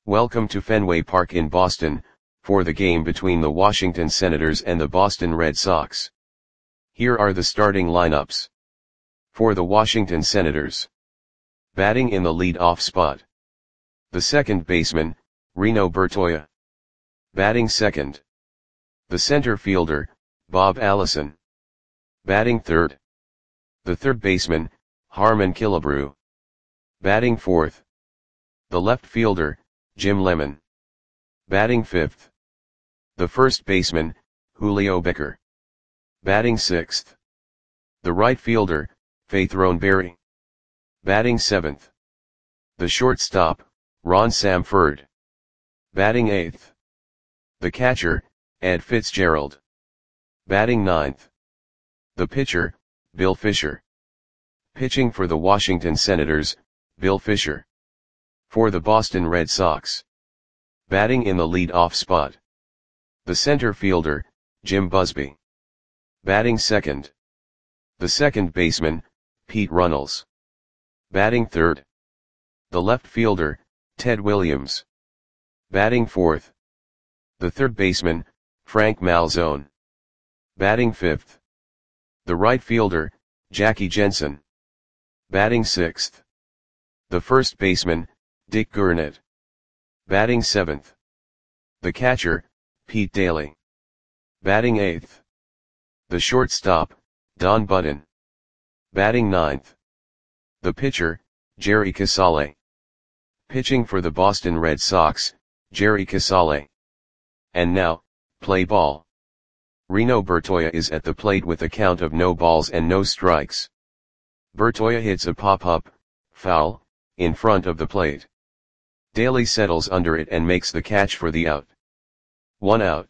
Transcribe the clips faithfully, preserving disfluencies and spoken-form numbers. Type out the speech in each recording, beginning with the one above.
Welcome to Fenway Park in Boston, for the game between the Washington Senators and the Boston Red Sox. Here are the starting lineups. For the Washington Senators. Batting in the lead-off spot. The second baseman, Reno Bertoia. Batting second. The center fielder, Bob Allison. Batting third. The third baseman, Harmon Killebrew. Batting fourth. The left fielder, Jim Lemon. Batting fifth. The first baseman, Julio Becker. Batting sixth. The right fielder, Faith Roneberry. Batting seventh. The shortstop, Ron Samford. Batting eighth. The catcher, Ed Fitzgerald. Batting ninth. The pitcher, Bill Fisher. Pitching for the Washington Senators, Bill Fisher. For the Boston Red Sox. Batting in the lead-off spot. The center fielder, Jim Busby. Batting second. The second baseman, Pete Runnels. Batting third. The left fielder, Ted Williams. Batting fourth. The third baseman, Frank Malzone. Batting fifth. The right fielder, Jackie Jensen. Batting sixth. The first baseman, Dick Gurnett. Batting seventh. The catcher, Pete Daly. Batting eighth. The shortstop, Don Button. Batting ninth. The pitcher, Jerry Casale. Pitching for the Boston Red Sox, Jerry Casale. And now, play ball. Reno Bertoia is at the plate with a count of no balls and no strikes. Bertoia hits a pop-up, foul, in front of the plate. Daly settles under it and makes the catch for the out. One out.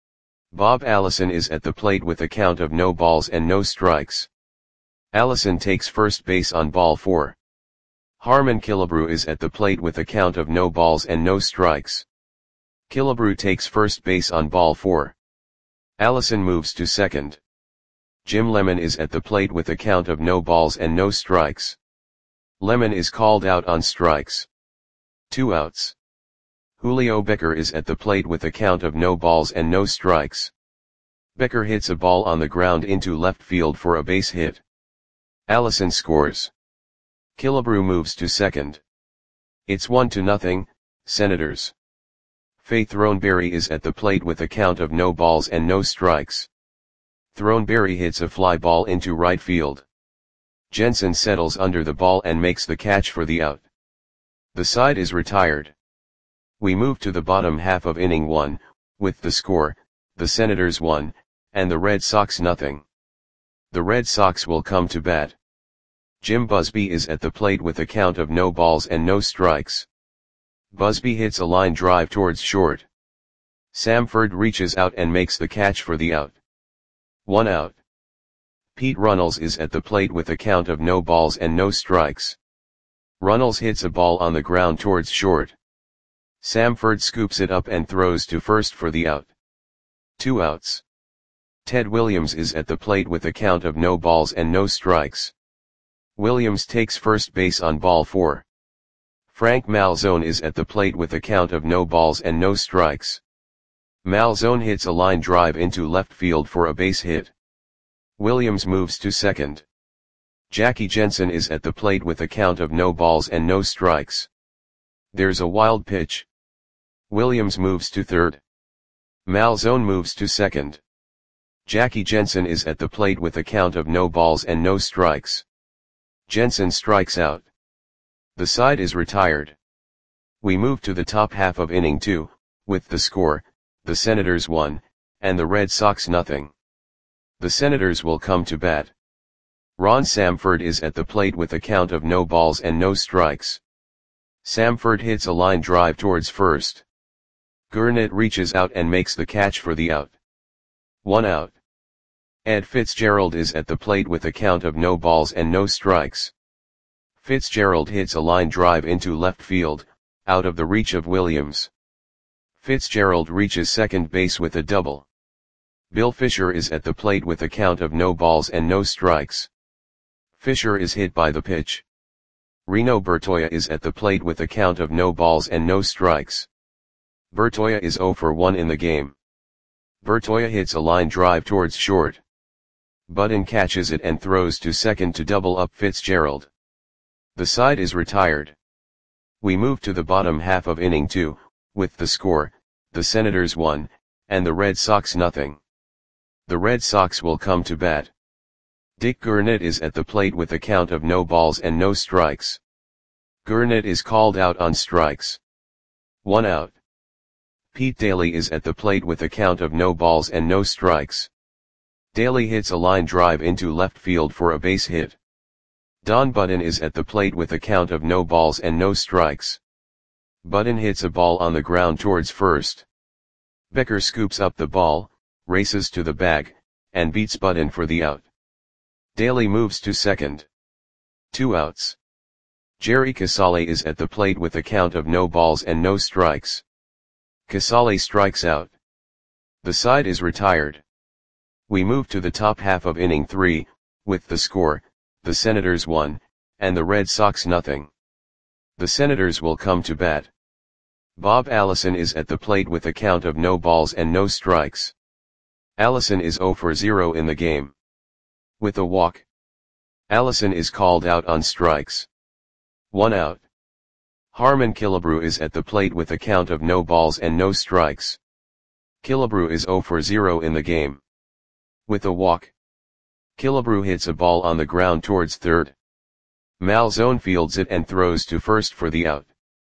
Bob Allison is at the plate with a count of no balls and no strikes. Allison takes first base on ball four. Harmon Killebrew is at the plate with a count of no balls and no strikes. Killebrew takes first base on ball four. Allison moves to second. Jim Lemon is at the plate with a count of no balls and no strikes. Lemon is called out on strikes. Two outs. Julio Becker is at the plate with a count of no balls and no strikes. Becker hits a ball on the ground into left field for a base hit. Allison scores. Killebrew moves to second. It's one to nothing, Senators. Faith Roneberry is at the plate with a count of no balls and no strikes. Roneberry hits a fly ball into right field. Jensen settles under the ball and makes the catch for the out. The side is retired. We move to the bottom half of inning one, with the score, the Senators one, and the Red Sox nothing. The Red Sox will come to bat. Jim Busby is at the plate with a count of no balls and no strikes. Busby hits a line drive towards short. Samford reaches out and makes the catch for the out. One out. Pete Runnels is at the plate with a count of no balls and no strikes. Runnels hits a ball on the ground towards short. Samford scoops it up and throws to first for the out. Two outs. Ted Williams is at the plate with a count of no balls and no strikes. Williams takes first base on ball four. Frank Malzone is at the plate with a count of no balls and no strikes. Malzone hits a line drive into left field for a base hit. Williams moves to second. Jackie Jensen is at the plate with a count of no balls and no strikes. There's a wild pitch. Williams moves to third. Malzone moves to second. Jackie Jensen is at the plate with a count of no balls and no strikes. Jensen strikes out. The side is retired. We move to the top half of inning two, with the score, the Senators one, and the Red Sox nothing. The Senators will come to bat. Ron Samford is at the plate with a count of no balls and no strikes. Samford hits a line drive towards first. Gurnett reaches out and makes the catch for the out. One out. Ed Fitzgerald is at the plate with a count of no balls and no strikes. Fitzgerald hits a line drive into left field, out of the reach of Williams. Fitzgerald reaches second base with a double. Bill Fisher is at the plate with a count of no balls and no strikes. Fisher is hit by the pitch. Reno Bertoia is at the plate with a count of no balls and no strikes. Bertoia is zero for one in the game. Bertoia hits a line drive towards short. Budden catches it and throws to second to double up Fitzgerald. The side is retired. We move to the bottom half of inning two, with the score, the Senators one, and the Red Sox nothing. The Red Sox will come to bat. Dick Gurnett is at the plate with a count of no balls and no strikes. Gurnett is called out on strikes. One out. Pete Daly is at the plate with a count of no balls and no strikes. Daly hits a line drive into left field for a base hit. Don Budden is at the plate with a count of no balls and no strikes. Budden hits a ball on the ground towards first. Becker scoops up the ball, races to the bag, and beats Budden for the out. Daly moves to second. Two outs. Jerry Casale is at the plate with a count of no balls and no strikes. Casale strikes out. The side is retired. We move to the top half of inning three, with the score, the Senators one, and the Red Sox nothing. The Senators will come to bat. Bob Allison is at the plate with a count of no balls and no strikes. Allison is zero for zero in the game. With a walk. Allison is called out on strikes. One out. Harmon Killebrew is at the plate with a count of no balls and no strikes. Killebrew is zero for zero in the game. With a walk. Killebrew hits a ball on the ground towards third. Malzone fields it and throws to first for the out.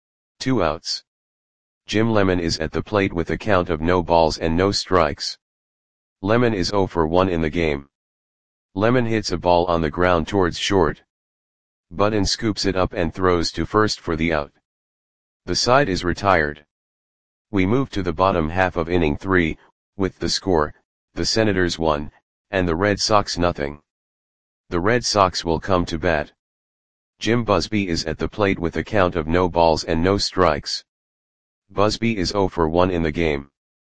Two outs. Jim Lemon is at the plate with a count of no balls and no strikes. Lemon is zero for one in the game. Lemon hits a ball on the ground towards short. Budden scoops it up and throws to first for the out. The side is retired. We move to the bottom half of inning three, with the score, the Senators one, and the Red Sox nothing. The Red Sox will come to bat. Jim Busby is at the plate with a count of no balls and no strikes. Busby is zero for one in the game.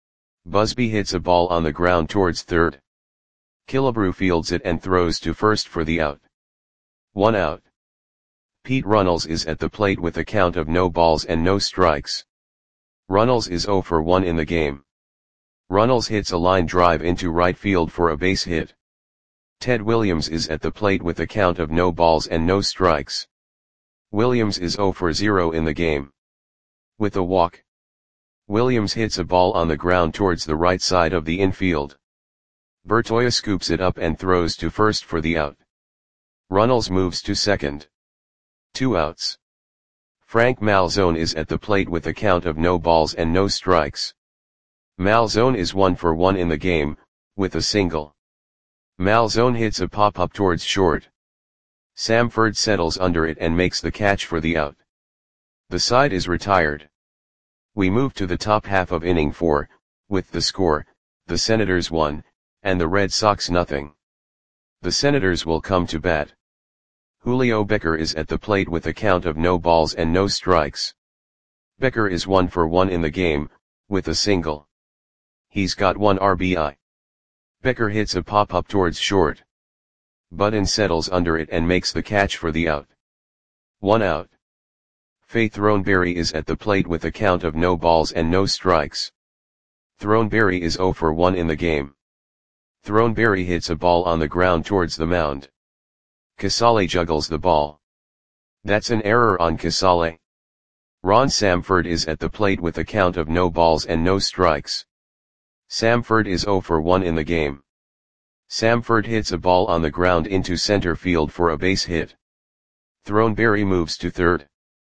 Busby hits a ball on the ground towards third. Killebrew fields it and throws to first for the out. One out. Pete Runnels is at the plate with a count of no balls and no strikes. Runnels is zero for one in the game. Runnels hits a line drive into right field for a base hit. Ted Williams is at the plate with a count of no balls and no strikes. Williams is zero for zero in the game. With a walk. Williams hits a ball on the ground towards the right side of the infield. Bertoia scoops it up and throws to first for the out. Runnels moves to second. Two outs. Frank Malzone is at the plate with a count of no balls and no strikes. Malzone is one for one in the game, with a single. Malzone hits a pop-up towards short. Samford settles under it and makes the catch for the out. The side is retired. We move to the top half of inning four, with the score, the Senators one, and the Red Sox nothing. The Senators will come to bat. Julio Becker is at the plate with a count of no balls and no strikes. Becker is one for one in the game, with a single. He's got one R B I. Becker hits a pop-up towards short. Budden settles under it and makes the catch for the out. One out. Faye Throneberry is at the plate with a count of no balls and no strikes. Throneberry is zero for one in the game. Throneberry hits a ball on the ground towards the mound. Casale juggles the ball. That's an error on Casale. Ron Samford is at the plate with a count of no balls and no strikes. Samford is zero for one in the game. Samford hits a ball on the ground into center field for a base hit. Throneberry moves to third.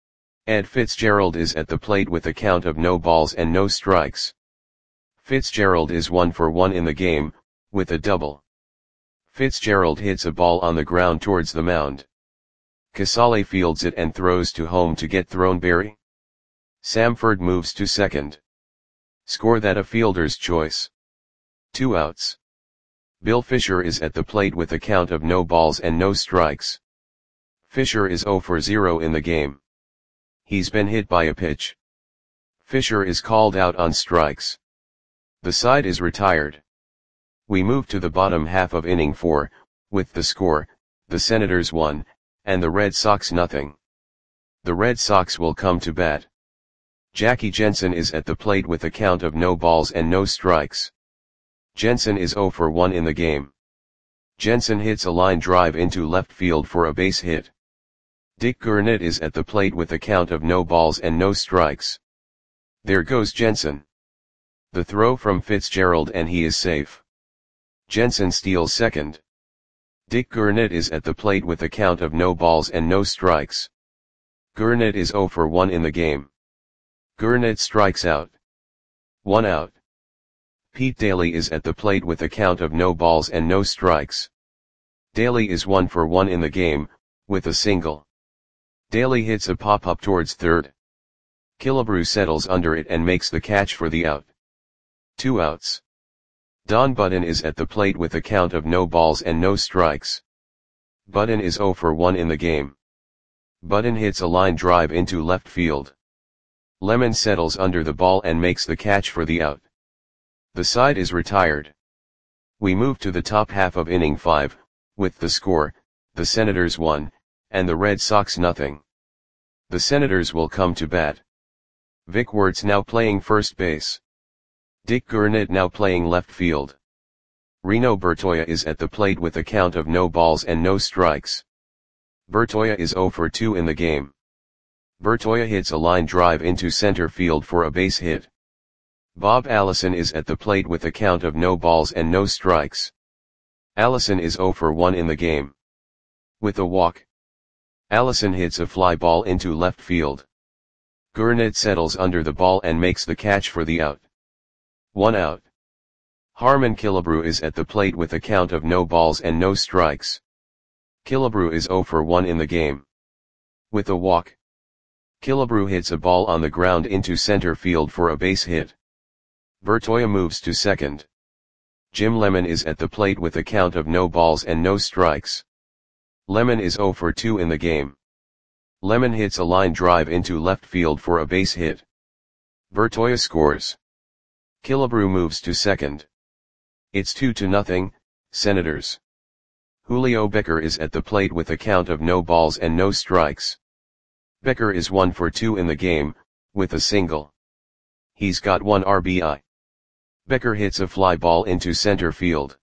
Ed Fitzgerald is at the plate with a count of no balls and no strikes. Fitzgerald is one for one in the game, with a double. Fitzgerald hits a ball on the ground towards the mound. Casale fields it and throws to home to get Throneberry. Samford moves to second. Score that a fielder's choice. Two outs. Bill Fisher is at the plate with a count of no balls and no strikes. Fisher is zero for zero in the game. He's been hit by a pitch. Fisher is called out on strikes. The side is retired. We move to the bottom half of inning four, with the score, the Senators one, and the Red Sox nothing. The Red Sox will come to bat. Jackie Jensen is at the plate with a count of no balls and no strikes. Jensen is zero for one in the game. Jensen hits a line drive into left field for a base hit. Dick Gurnett is at the plate with a count of no balls and no strikes. There goes Jensen. The throw from Fitzgerald and he is safe. Jensen steals second. Dick Gurnett is at the plate with a count of no balls and no strikes. Gurnett is zero for one in the game. Gurnett strikes out. One out. Pete Daly is at the plate with a count of no balls and no strikes. Daly is one for one in the game, with a single. Daly hits a pop-up towards third. Killebrew settles under it and makes the catch for the out. Two outs. Don Button is at the plate with a count of no balls and no strikes. Button is zero for one in the game. Button hits a line drive into left field. Lemon settles under the ball and makes the catch for the out. The side is retired. We move to the top half of inning five, with the score, the Senators one, and the Red Sox nothing. The Senators will come to bat. Vic Wertz now playing first base. Dick Gurnett now playing left field. Reno Bertoia is at the plate with a count of no balls and no strikes. Bertoia is zero for two in the game. Bertoia hits a line drive into center field for a base hit. Bob Allison is at the plate with a count of no balls and no strikes. Allison is zero for one in the game. With a walk, Allison hits a fly ball into left field. Gurnett settles under the ball and makes the catch for the out. One out. Harmon Killebrew is at the plate with a count of no balls and no strikes. Killebrew is zero for one in the game. With a walk, Killebrew hits a ball on the ground into center field for a base hit. Bertoia moves to second. Jim Lemon is at the plate with a count of no balls and no strikes. Lemon is zero for two in the game. Lemon hits a line drive into left field for a base hit. Bertoia scores. Killebrew moves to second. It's two to nothing, Senators. Julio Becker is at the plate with a count of no balls and no strikes. Becker is one for two in the game, with a single. He's got one R B I. Becker hits a fly ball into center field.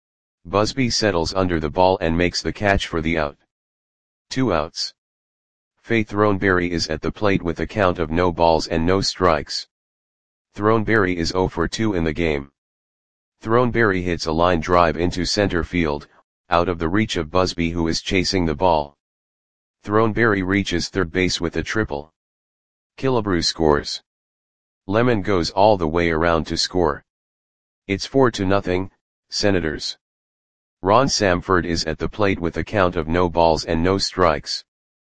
Busby settles under the ball and makes the catch for the out. Two outs. Faye Throneberry is at the plate with a count of no balls and no strikes. Throneberry is zero for two in the game. Throneberry hits a line drive into center field, out of the reach of Busby who is chasing the ball. Throneberry reaches third base with a triple. Killebrew scores. Lemon goes all the way around to score. It's four to nothing, Senators. Ron Samford is at the plate with a count of no balls and no strikes.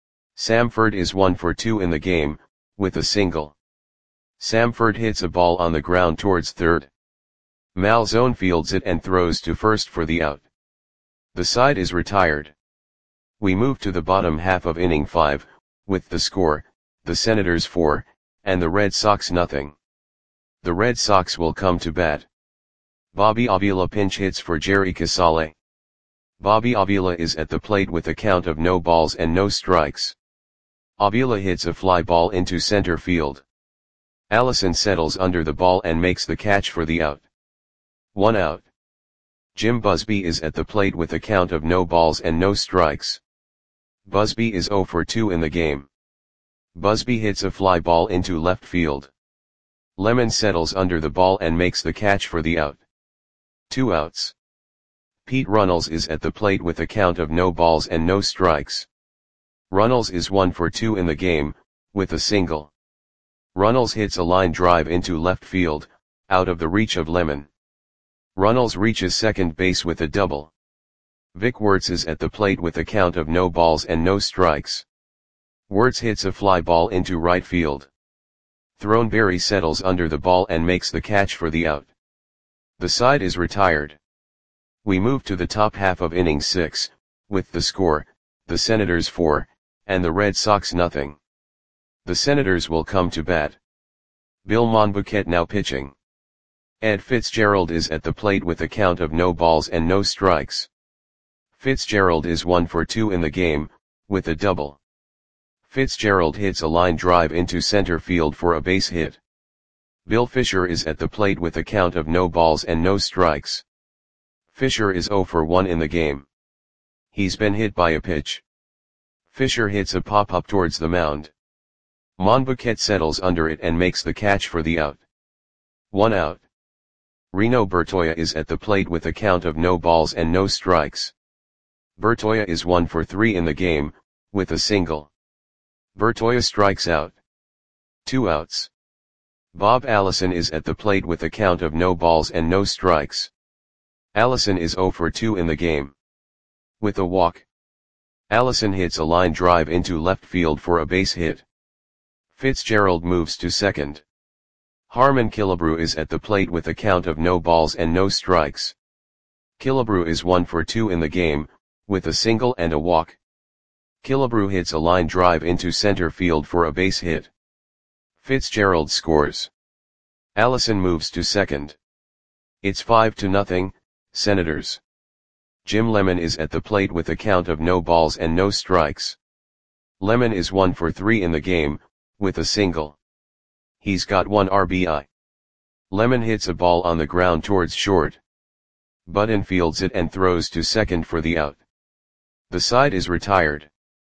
Samford is one for two in the game, with a single. Samford hits a ball on the ground towards third. Malzone fields it and throws to first for the out. The side is retired. We move to the bottom half of inning five, with the score, the Senators four, and the Red Sox nothing. The Red Sox will come to bat. Bobby Avila pinch hits for Jerry Casale. Bobby Avila is at the plate with a count of no balls and no strikes. Avila hits a fly ball into center field. Allison settles under the ball and makes the catch for the out. One out. Jim Busby is at the plate with a count of no balls and no strikes. Busby is zero for two in the game. Busby hits a fly ball into left field. Lemon settles under the ball and makes the catch for the out. Two outs. Pete Runnels is at the plate with a count of no balls and no strikes. Runnels is one for two in the game, with a single. Runnels hits a line drive into left field, out of the reach of Lemon. Runnels reaches second base with a double. Vic Wertz is at the plate with a count of no balls and no strikes. Wertz hits a fly ball into right field. Throneberry settles under the ball and makes the catch for the out. The side is retired. We move to the top half of inning six, with the score, the Senators four, and the Red Sox nothing. The Senators will come to bat. Bill Monbouquet now pitching. Ed Fitzgerald is at the plate with a count of no balls and no strikes. Fitzgerald is one for two in the game, with a double. Fitzgerald hits a line drive into center field for a base hit. Bill Fisher is at the plate with a count of no balls and no strikes. Fisher is zero for one in the game. He's been hit by a pitch. Fisher hits a pop-up towards the mound. Monbouquet settles under it and makes the catch for the out. One out. Reno Bertoia is at the plate with a count of no balls and no strikes. Bertoia is one for three in the game, with a single. Bertoia strikes out. Two outs. Bob Allison is at the plate with a count of no balls and no strikes. Allison is zero for two in the game. With a walk. Allison hits a line drive into left field for a base hit. Fitzgerald moves to second. Harmon Killebrew is at the plate with a count of no balls and no strikes. Killebrew is one for two in the game, with a single and a walk. Killebrew hits a line drive into center field for a base hit. Fitzgerald scores. Allison moves to second. It's five to nothing, Senators. Jim Lemon is at the plate with a count of no balls and no strikes. Lemon is one for three in the game, with a single. He's got one R B I. Lemon hits a ball on the ground towards short. Budden fields it and throws to second for the out. The side is retired.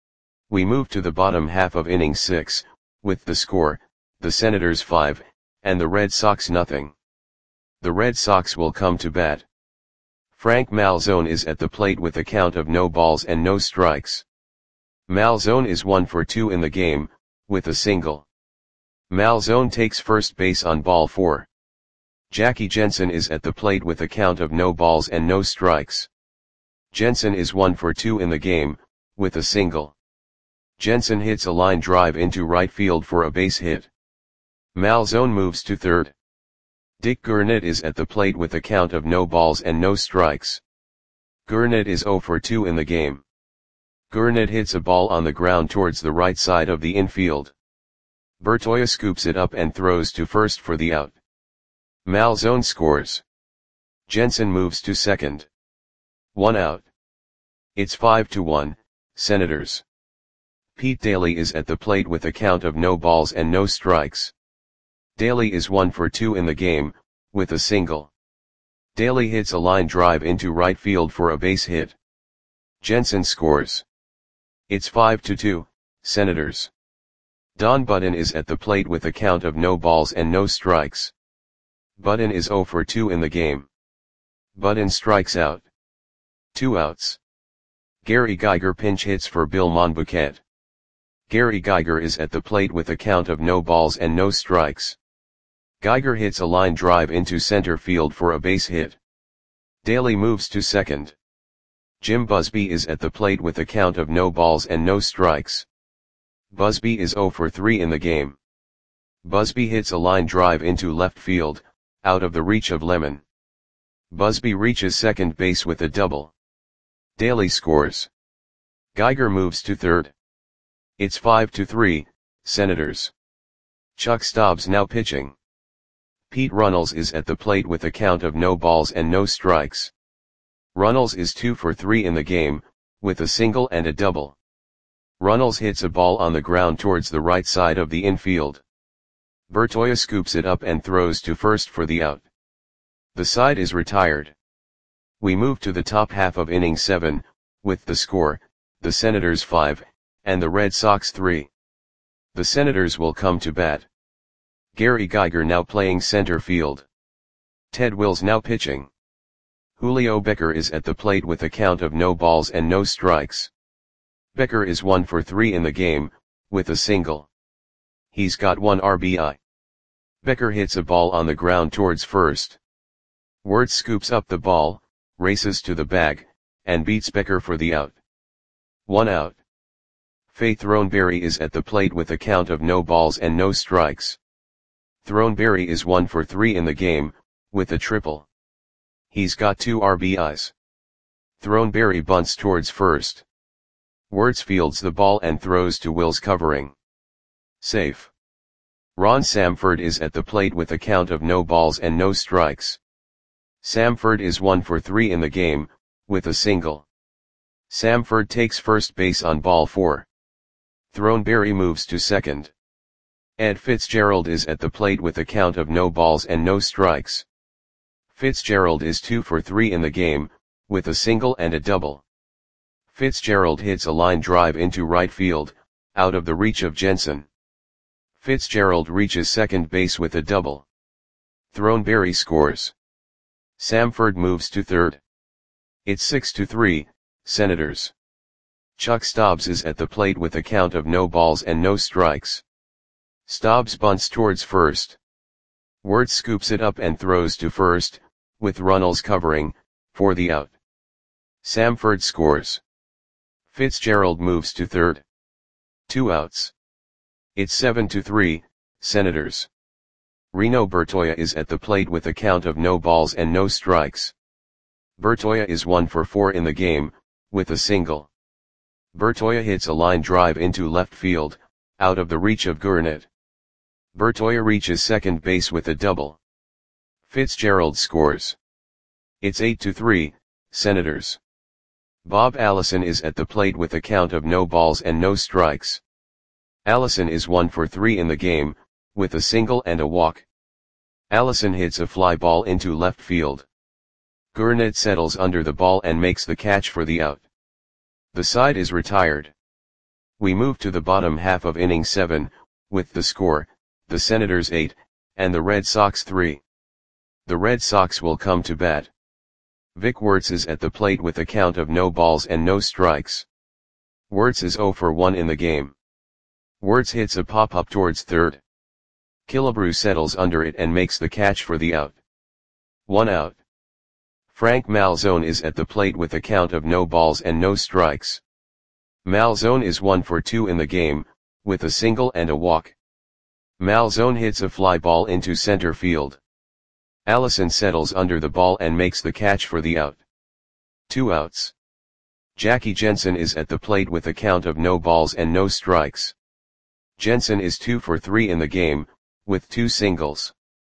We move to the bottom half of inning six, with the score, the Senators five, and the Red Sox nothing. The Red Sox will come to bat. Frank Malzone is at the plate with a count of no balls and no strikes. Malzone is one for two in the game, with a single. Malzone takes first base on ball four. Jackie Jensen is at the plate with a count of no balls and no strikes. Jensen is one for two in the game, with a single. Jensen hits a line drive into right field for a base hit. Malzone moves to third. Dick Gurnett is at the plate with a count of no balls and no strikes. Gurnett is zero for two in the game. Gurnett hits a ball on the ground towards the right side of the infield. Bertoia scoops it up and throws to first for the out. Malzone scores. Jensen moves to second. One out. It's five to one, Senators. Pete Daly is at the plate with a count of no balls and no strikes. Daly is one for two in the game, with a single. Daly hits a line drive into right field for a base hit. Jensen scores. It's five to two, Senators. Don Budden is at the plate with a count of no balls and no strikes. Budden is zero for two in the game. Budden strikes out. Two outs. Gary Geiger pinch hits for Bill Monbouquet. Gary Geiger is at the plate with a count of no balls and no strikes. Geiger hits a line drive into center field for a base hit. Daly moves to second. Jim Busby is at the plate with a count of no balls and no strikes. Busby is zero for three in the game. Busby hits a line drive into left field, out of the reach of Lemon. Busby reaches second base with a double. Daly scores. Geiger moves to third. It's five to three, Senators. Chuck Stobbs now pitching. Pete Runnels is at the plate with a count of no balls and no strikes. Runnels is two for three in the game, with a single and a double. Runnels hits a ball on the ground towards the right side of the infield. Bertoia scoops it up and throws to first for the out. The side is retired. We move to the top half of inning seven, with the score, the Senators five, and the Red Sox three. The Senators will come to bat. Gary Geiger now playing center field. Ted Wills now pitching. Julio Becker is at the plate with a count of no balls and no strikes. Becker is one for three in the game, with a single. He's got one R B I. Becker hits a ball on the ground towards first. Wirtz scoops up the ball, races to the bag, and beats Becker for the out. One out. Faye Throneberry is at the plate with a count of no balls and no strikes. Throneberry is one for three in the game, with a triple. He's got two R B Is. Throneberry bunts towards first. Wirtz fields the ball and throws to Wills covering. Safe. Ron Samford is at the plate with a count of no balls and no strikes. Samford is one for three in the game, with a single. Samford takes first base on ball four. Throneberry moves to second. Ed Fitzgerald is at the plate with a count of no balls and no strikes. Fitzgerald is two for three in the game, with a single and a double. Fitzgerald hits a line drive into right field, out of the reach of Jensen. Fitzgerald reaches second base with a double. Throneberry scores. Samford moves to third. It's six to three, Senators. Chuck Stobbs is at the plate with a count of no balls and no strikes. Stobbs bunts towards first. Wirtz scoops it up and throws to first, with Runnels covering, for the out. Samford scores. Fitzgerald moves to third. Two outs. It's seven to three, Senators. Reno Bertoia is at the plate with a count of no balls and no strikes. Bertoia is one for four in the game, with a single. Bertoia hits a line drive into left field, out of the reach of Gurnett. Bertoia reaches second base with a double. Fitzgerald scores. It's eight to three, Senators. Bob Allison is at the plate with a count of no balls and no strikes. Allison is one for three in the game, with a single and a walk. Allison hits a fly ball into left field. Gurnett settles under the ball and makes the catch for the out. The side is retired. We move to the bottom half of inning seven, with the score, the Senators eight, and the Red Sox three. The Red Sox will come to bat. Vic Wirtz is at the plate with a count of no balls and no strikes. Wirtz is zero for one in the game. Wirtz hits a pop-up towards third. Killebrew settles under it and makes the catch for the out. One out. Frank Malzone is at the plate with a count of no balls and no strikes. Malzone is one for two in the game, with a single and a walk. Malzone hits a fly ball into center field. Allison settles under the ball and makes the catch for the out. Two outs. Jackie Jensen is at the plate with a count of no balls and no strikes. Jensen is two for three in the game, with two singles.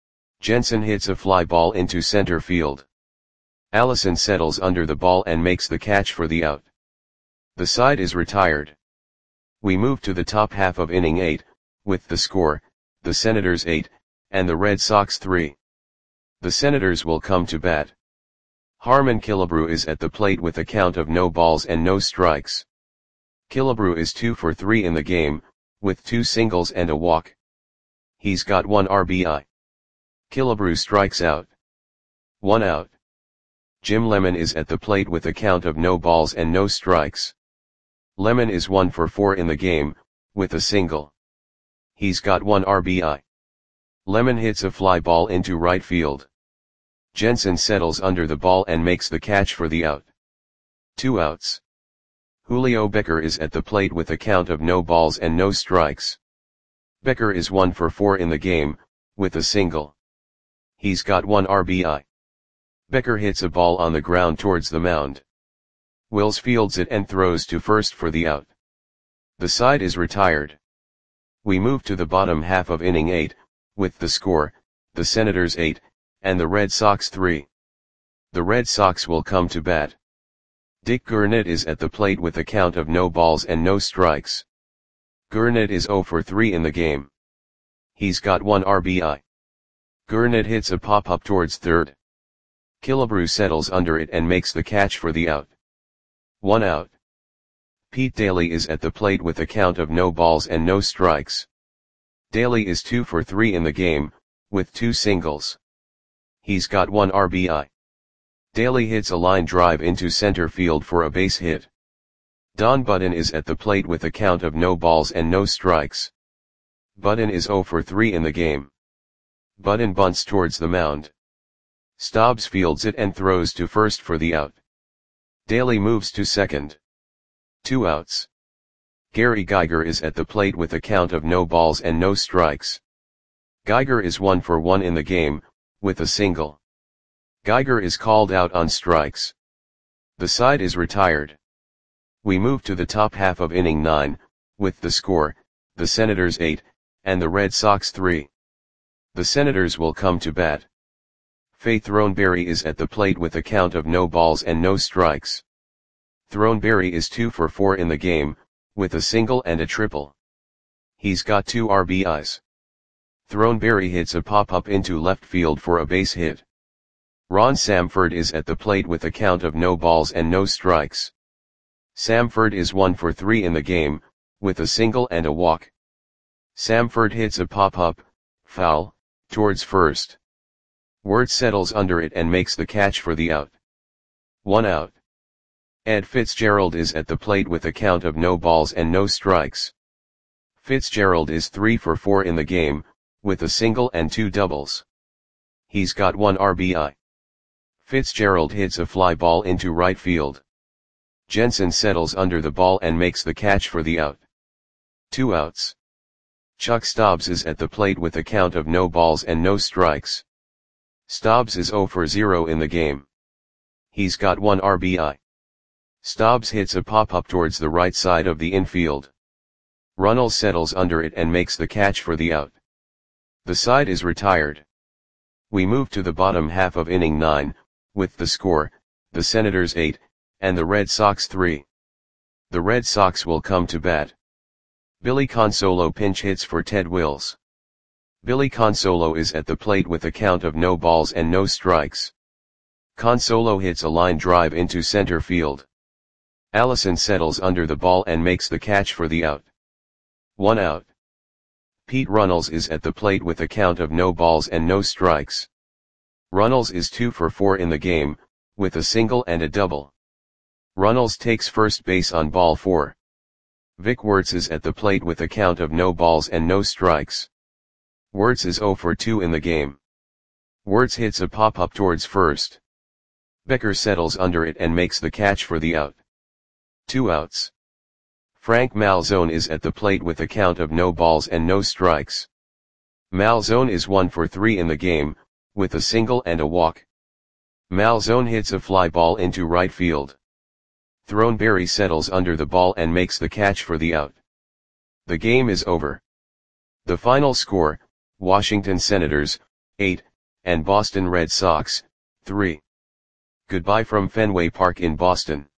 Jensen hits a fly ball into center field. Allison settles under the ball and makes the catch for the out. The side is retired. We move to the top half of inning eight, with the score, the Senators eight, and the Red Sox three. The Senators will come to bat. Harmon Killebrew is at the plate with a count of no balls and no strikes. Killebrew is two for three in the game, with two singles and a walk. He's got one R B I. Killebrew strikes out. One out. Jim Lemon is at the plate with a count of no balls and no strikes. Lemon is one for four in the game, with a single. He's got one R B I. Lemon hits a fly ball into right field. Jensen settles under the ball and makes the catch for the out. Two outs. Julio Becker is at the plate with a count of no balls and no strikes. Becker is one for four in the game, with a single. He's got one R B I. Becker hits a ball on the ground towards the mound. Wills fields it and throws to first for the out. The side is retired. We move to the bottom half of inning eight, with the score, the Senators eight, and the Red Sox three. The Red Sox will come to bat. Dick Gurnett is at the plate with a count of no balls and no strikes. Gurnett is zero for three in the game. He's got one R B I. Gurnett hits a pop-up towards third. Killebrew settles under it and makes the catch for the out. One out. Pete Daly is at the plate with a count of no balls and no strikes. Daly is two for three in the game, with two singles. He's got one R B I. Daly hits a line drive into center field for a base hit. Don Budden is at the plate with a count of no balls and no strikes. Budden is zero for three in the game. Budden bunts towards the mound. Stobbs fields it and throws to first for the out. Daly moves to second. Two outs. Gary Geiger is at the plate with a count of no balls and no strikes. Geiger is one for one in the game, with a single. Geiger is called out on strikes. The side is retired. We move to the top half of inning nine, with the score, the Senators eight, and the Red Sox three. The Senators will come to bat. Faye Throneberry is at the plate with a count of no balls and no strikes. Throneberry is two for four in the game, with a single and a triple. He's got two R B Is. Throneberry hits a pop-up into left field for a base hit. Ron Samford is at the plate with a count of no balls and no strikes. Samford is one for three in the game, with a single and a walk. Samford hits a pop-up, foul, towards first. Wirtz settles under it and makes the catch for the out. One out. Ed Fitzgerald is at the plate with a count of no balls and no strikes. Fitzgerald is three for four in the game, with a single and two doubles. He's got one R B I. Fitzgerald hits a fly ball into right field. Jensen settles under the ball and makes the catch for the out. Two outs. Chuck Stobbs is at the plate with a count of no balls and no strikes. Stobbs is zero for zero in the game. He's got one R B I. Stobbs hits a pop-up towards the right side of the infield. Runnels settles under it and makes the catch for the out. The side is retired. We move to the bottom half of inning nine, with the score, the Senators eight, and the Red Sox three. The Red Sox will come to bat. Billy Consolo pinch hits for Ted Wills. Billy Consolo is at the plate with a count of no balls and no strikes. Consolo hits a line drive into center field. Allison settles under the ball and makes the catch for the out. One out. Pete Runnels is at the plate with a count of no balls and no strikes. Runnels is two for four in the game, with a single and a double. Runnels takes first base on ball four. Vic Wirtz is at the plate with a count of no balls and no strikes. Wirtz is zero for two in the game. Wirtz hits a pop-up towards first. Becker settles under it and makes the catch for the out. Two outs. Frank Malzone is at the plate with a count of no balls and no strikes. Malzone is one for three in the game, with a single and a walk. Malzone hits a fly ball into right field. Throneberry settles under the ball and makes the catch for the out. The game is over. The final score, Washington Senators, eight, and Boston Red Sox, three. Goodbye from Fenway Park in Boston.